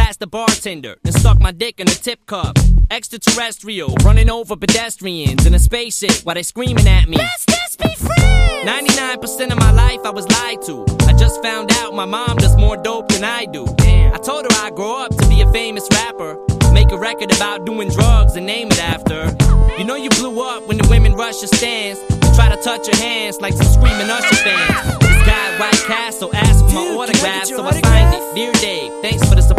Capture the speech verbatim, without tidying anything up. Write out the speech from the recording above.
past the bartender, then stuck my dick in a tip cup. Extraterrestrial, running over pedestrians in a spaceship while they screaming at me. Let's just be friends. ninety-nine percent of my life I was lied to. I just found out my mom does more dope than I do. Damn. I told her I'd grow up to be a famous rapper, make a record about doing drugs and name it after. You know you blew up when the women rush your stands, try to touch your hands like some screaming Usher fans. This guy at White Castle asked for my Dude, autograph, can I get your so autograph? I signed it. Dear Dave, thanks for the support.